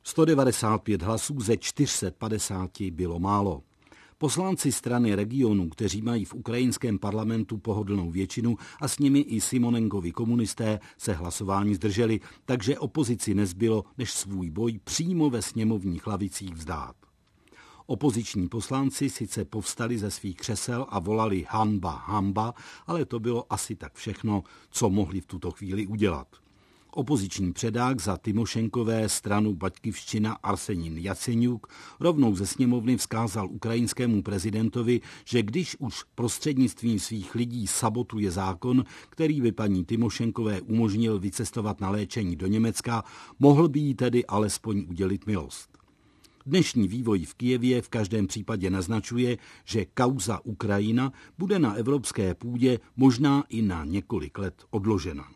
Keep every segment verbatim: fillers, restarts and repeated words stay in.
sto devadesát pět hlasů ze čtyři sta padesáti bylo málo. Poslanci strany regionů, kteří mají v ukrajinském parlamentu pohodlnou většinu a s nimi i Simonenkovi komunisté, se hlasování zdrželi, takže opozici nezbylo, než svůj boj přímo ve sněmovních lavicích vzdát. Opoziční poslanci sice povstali ze svých křesel a volali hanba, hanba, ale to bylo asi tak všechno, co mohli v tuto chvíli udělat. Opoziční předák za Tymošenkové stranu Baťkivščina Arsenin Jaceňuk rovnou ze sněmovny vzkázal ukrajinskému prezidentovi, že když už prostřednictvím svých lidí sabotuje zákon, který by paní Tymošenkové umožnil vycestovat na léčení do Německa, mohl by jí tedy alespoň udělit milost. Dnešní vývoj v Kyjevě v každém případě naznačuje, že kauza Ukrajina bude na evropské půdě možná i na několik let odložena.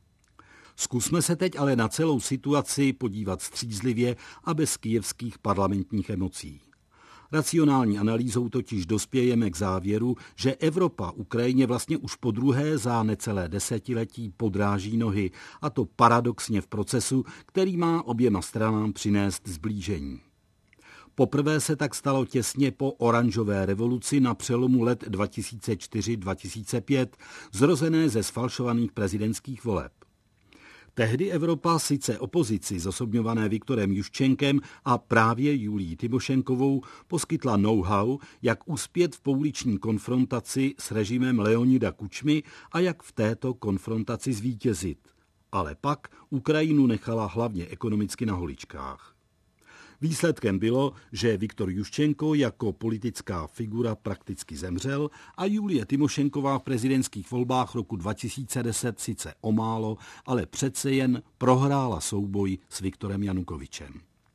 Zkusme se teď ale na celou situaci podívat střízlivě a bez kyjevských parlamentních emocí. Racionální analýzou totiž dospějeme k závěru, že Evropa Ukrajině vlastně už po druhé za necelé desetiletí podráží nohy, a to paradoxně v procesu, který má oběma stranám přinést zblížení. Poprvé se tak stalo těsně po oranžové revoluci na přelomu let dva tisíce čtyři dva tisíce pět, zrozené ze sfalšovaných prezidentských voleb. Tehdy Evropa sice opozici zosobňované Viktorem Juščenkem a právě Julií Tymošenkovou poskytla know-how, jak uspět v pouliční konfrontaci s režimem Leonida Kučmy a jak v této konfrontaci zvítězit. Ale pak Ukrajinu nechala hlavně ekonomicky na holičkách. Výsledkem bylo, že Viktor Juščenko jako politická figura prakticky zemřel a Julie Tymošenková v prezidentských volbách roku dva tisíce deset sice o málo, ale přece jen prohrála souboj s Viktorem Janukovyčem.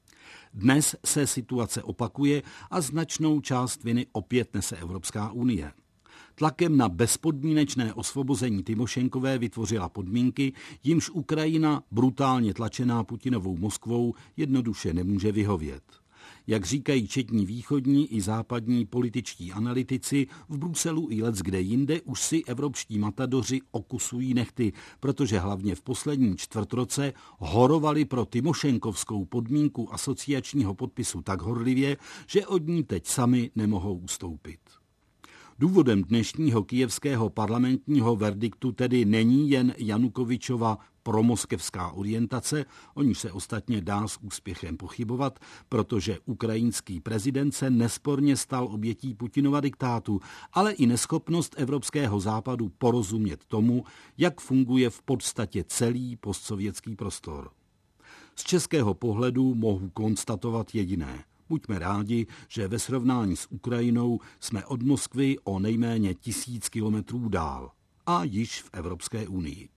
Dnes se situace opakuje a značnou část viny opět nese Evropská unie. Tlakem na bezpodmínečné osvobození Tymošenkové vytvořila podmínky, jimž Ukrajina, brutálně tlačená Putinovou Moskvou, jednoduše nemůže vyhovět. Jak říkají četní východní i západní političtí analytici, v Bruselu i leckde jinde už si evropští matadoři okusují nehty, protože hlavně v posledním čtvrtroce horovali pro Tymošenkovskou podmínku asociačního podpisu tak horlivě, že od ní teď sami nemohou ustoupit. Důvodem dnešního kyjevského parlamentního verdiktu tedy není jen Janukovyčova promoskevská orientace, o níž se ostatně dá s úspěchem pochybovat, protože ukrajinský prezident se nesporně stal obětí Putinova diktátu, ale i neschopnost evropského západu porozumět tomu, jak funguje v podstatě celý postsovětský prostor. Z českého pohledu mohu konstatovat jediné. Buďme rádi, že ve srovnání s Ukrajinou jsme od Moskvy o nejméně tisíc kilometrů dál a již v Evropské unii.